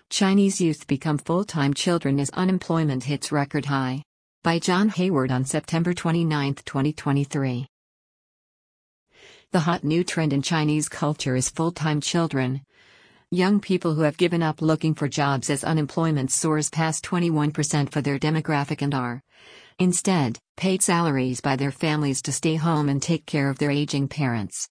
Chinese youth become full-time children as unemployment hits record high. By John Hayward on September 29, 2023. The hot new trend in Chinese culture is full-time children. Young people who have given up looking for jobs as unemployment soars past 21% for their demographic and are, instead, paid salaries by their families to stay home and take care of their aging parents.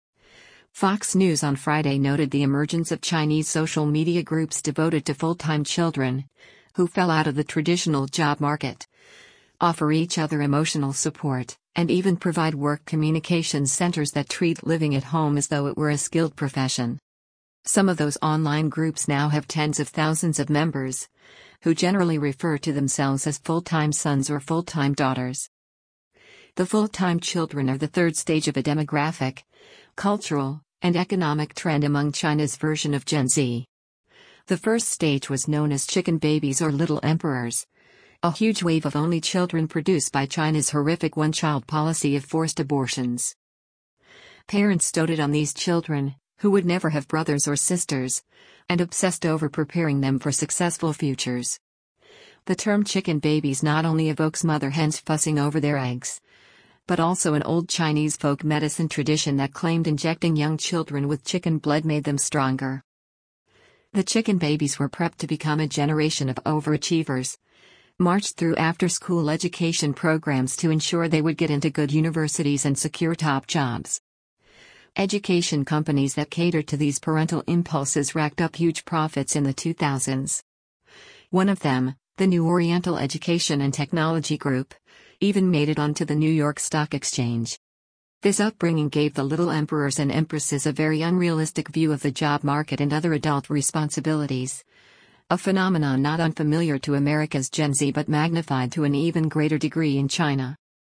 Fox News on Friday noted the emergence of Chinese social media groups devoted to full-time children, who fell out of the traditional job market, offer each other emotional support, and even provide work communications centers that treat living at home as though it were a skilled profession. Some of those online groups now have tens of thousands of members, who generally refer to themselves as full-time sons or full-time daughters. The full-time children are the third stage of a demographic, cultural, and economic trend among China's version of Gen Z. The first stage was known as chicken babies or little emperors, a huge wave of only children produced by China's horrific one-child policy of forced abortions. Parents doted on these children, who would never have brothers or sisters, and obsessed over preparing them for successful futures. The term chicken babies not only evokes mother hens fussing over their eggs, but also an old Chinese folk medicine tradition that claimed injecting young children with chicken blood made them stronger. The chicken babies were prepped to become a generation of overachievers, marched through after-school education programs to ensure they would get into good universities and secure top jobs. Education companies that catered to these parental impulses racked up huge profits in the 2000s. One of them, the New Oriental Education and Technology Group, even made it onto the New York Stock Exchange. This upbringing gave the little emperors and empresses a very unrealistic view of the job market and other adult responsibilities, a phenomenon not unfamiliar to America's Gen Z but magnified to an even greater degree in China.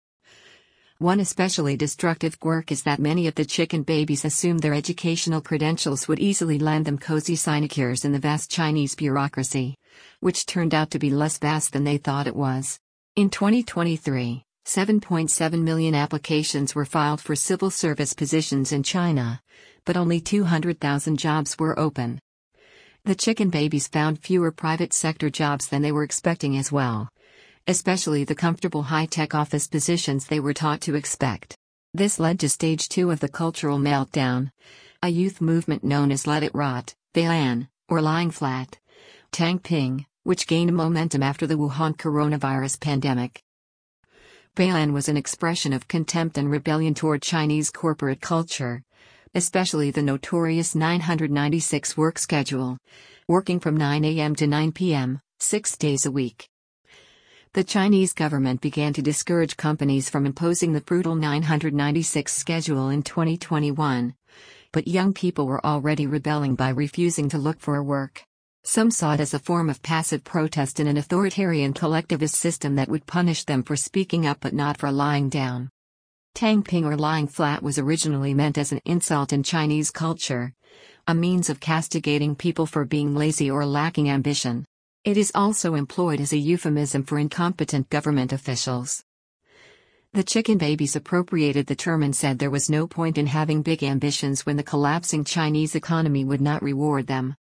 One especially destructive quirk is that many of the chicken babies assumed their educational credentials would easily land them cozy sinecures in the vast Chinese bureaucracy, which turned out to be less vast than they thought it was. In 2023, 7.7 million applications were filed for civil service positions in China, but only 200,000 jobs were open. The chicken babies found fewer private sector jobs than they were expecting as well, especially the comfortable high-tech office positions they were taught to expect. This led to stage 2 of the cultural meltdown, a youth movement known as Let It Rot, Beilan, or lying flat, Tangping, which gained momentum after the Wuhan coronavirus pandemic. Beilan was an expression of contempt and rebellion toward Chinese corporate culture, especially the notorious 996 work schedule, working from 9 a.m. to 9 p.m., 6 days a week. The Chinese government began to discourage companies from imposing the brutal 996 schedule in 2021, but young people were already rebelling by refusing to look for work. Some saw it as a form of passive protest in an authoritarian collectivist system that would punish them for speaking up but not for lying down. Tangping or lying flat was originally meant as an insult in Chinese culture, a means of castigating people for being lazy or lacking ambition. It is also employed as a euphemism for incompetent government officials. The chicken babies appropriated the term and said there was no point in having big ambitions when the collapsing Chinese economy would not reward them.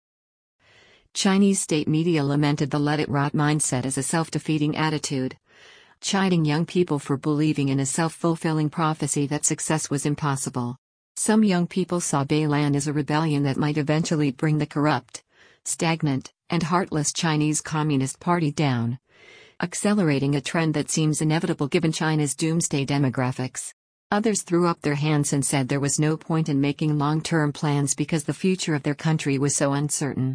Chinese state media lamented the let it rot mindset as a self-defeating attitude, chiding young people for believing in a self-fulfilling prophecy that success was impossible. Some young people saw Beilan as a rebellion that might eventually bring the corrupt, stagnant, and heartless Chinese Communist Party down, accelerating a trend that seems inevitable given China's doomsday demographics. Others threw up their hands and said there was no point in making long-term plans because the future of their country was so uncertain.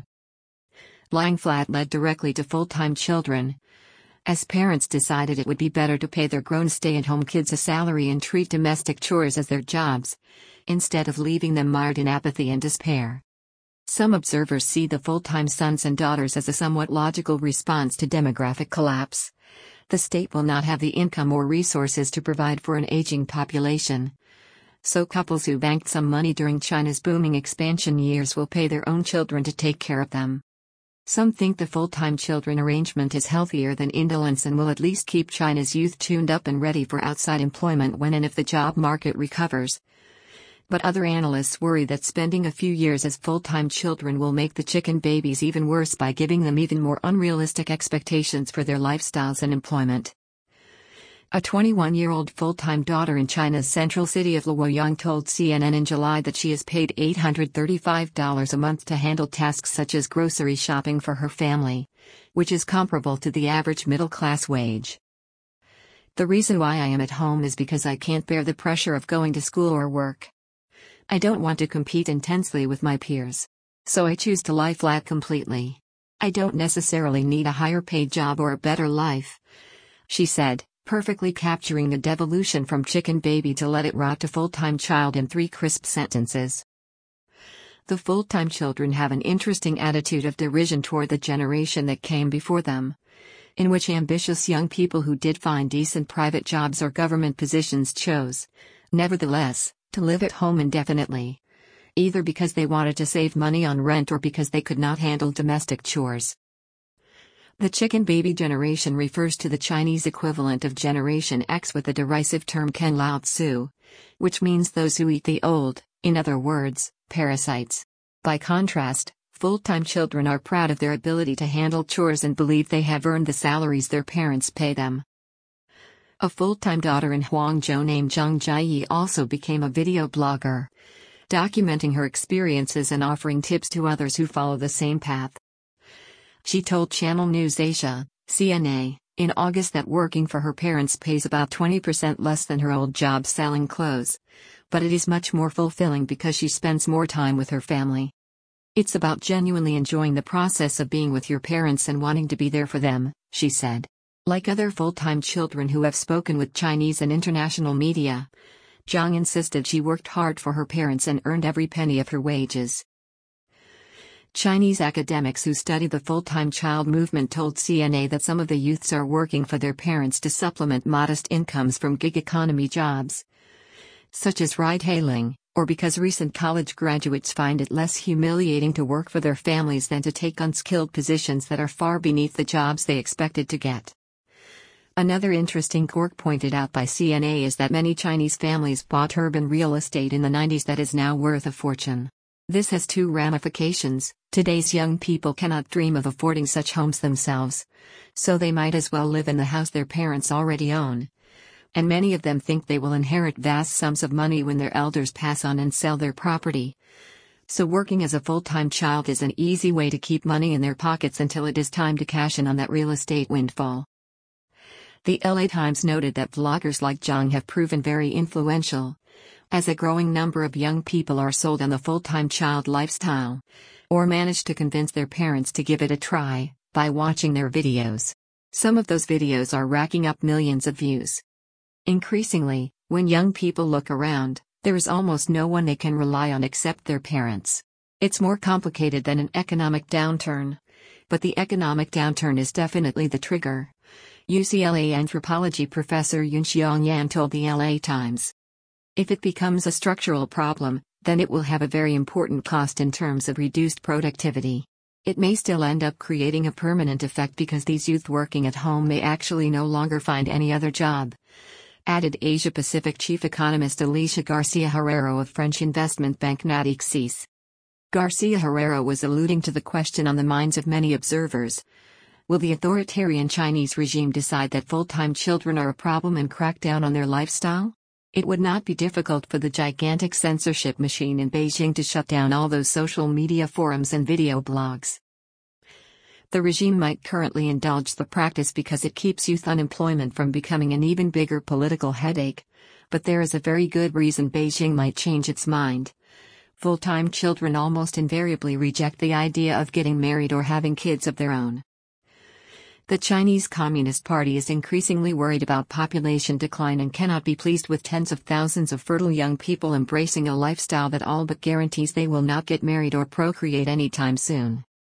Lying flat led directly to full-time children, as parents decided it would be better to pay their grown stay-at-home kids a salary and treat domestic chores as their jobs, instead of leaving them mired in apathy and despair. Some observers see the full-time sons and daughters as a somewhat logical response to demographic collapse. The state will not have the income or resources to provide for an aging population, so couples who banked some money during China's booming expansion years will pay their own children to take care of them. Some think the full-time children arrangement is healthier than indolence and will at least keep China's youth tuned up and ready for outside employment when and if the job market recovers. But other analysts worry that spending a few years as full-time children will make the chicken babies even worse by giving them even more unrealistic expectations for their lifestyles and employment. A 21-year-old full-time daughter in China's central city of Luoyang told CNN in July that she is paid $835 a month to handle tasks such as grocery shopping for her family, which is comparable to the average middle-class wage. "The reason why I am at home is because I can't bear the pressure of going to school or work. I don't want to compete intensely with my peers. So I choose to lie flat completely. I don't necessarily need a higher paid job or a better life," she said, perfectly capturing the devolution from chicken baby to let it rot to full-time child in 3 crisp sentences. The full-time children have an interesting attitude of derision toward the generation that came before them, in which ambitious young people who did find decent private jobs or government positions chose, nevertheless, to live at home indefinitely, either because they wanted to save money on rent or because they could not handle domestic chores. The chicken baby generation refers to the Chinese equivalent of Generation X with the derisive term Ken Lao Tzu, which means those who eat the old, in other words, parasites. By contrast, full-time children are proud of their ability to handle chores and believe they have earned the salaries their parents pay them. A full-time daughter in Huangzhou named Zhang Jiayi also became a video blogger, documenting her experiences and offering tips to others who follow the same path. She told Channel News Asia, CNA, in August that working for her parents pays about 20% less than her old job selling clothes, but it is much more fulfilling because she spends more time with her family. "It's about genuinely enjoying the process of being with your parents and wanting to be there for them," she said. Like other full-time children who have spoken with Chinese and international media, Zhang insisted she worked hard for her parents and earned every penny of her wages. Chinese academics who study the full-time child movement told CNA that some of the youths are working for their parents to supplement modest incomes from gig economy jobs, such as ride-hailing, or because recent college graduates find it less humiliating to work for their families than to take unskilled positions that are far beneath the jobs they expected to get. Another interesting quirk pointed out by CNA is that many Chinese families bought urban real estate in the 90s that is now worth a fortune. This has 2 ramifications. Today's young people cannot dream of affording such homes themselves, so they might as well live in the house their parents already own. And many of them think they will inherit vast sums of money when their elders pass on and sell their property. So working as a full-time child is an easy way to keep money in their pockets until it is time to cash in on that real estate windfall. The LA Times noted that vloggers like Zhang have proven very influential, as a growing number of young people are sold on the full-time child lifestyle, or manage to convince their parents to give it a try, by watching their videos. Some of those videos are racking up millions of views. Increasingly, when young people look around, there is almost no one they can rely on except their parents. It's more complicated than an economic downturn. But the economic downturn is definitely the trigger, UCLA anthropology professor Yunxiang Yan told the LA Times. If it becomes a structural problem, then it will have a very important cost in terms of reduced productivity. It may still end up creating a permanent effect because these youth working at home may actually no longer find any other job, added Asia Pacific chief economist Alicia Garcia Herrero of French investment bank Natixis. Garcia Herrero was alluding to the question on the minds of many observers. Will the authoritarian Chinese regime decide that full-time children are a problem and crack down on their lifestyle? It would not be difficult for the gigantic censorship machine in Beijing to shut down all those social media forums and video blogs. The regime might currently indulge the practice because it keeps youth unemployment from becoming an even bigger political headache, but there is a very good reason Beijing might change its mind. Full-time children almost invariably reject the idea of getting married or having kids of their own. The Chinese Communist Party is increasingly worried about population decline and cannot be pleased with tens of thousands of fertile young people embracing a lifestyle that all but guarantees they will not get married or procreate anytime soon.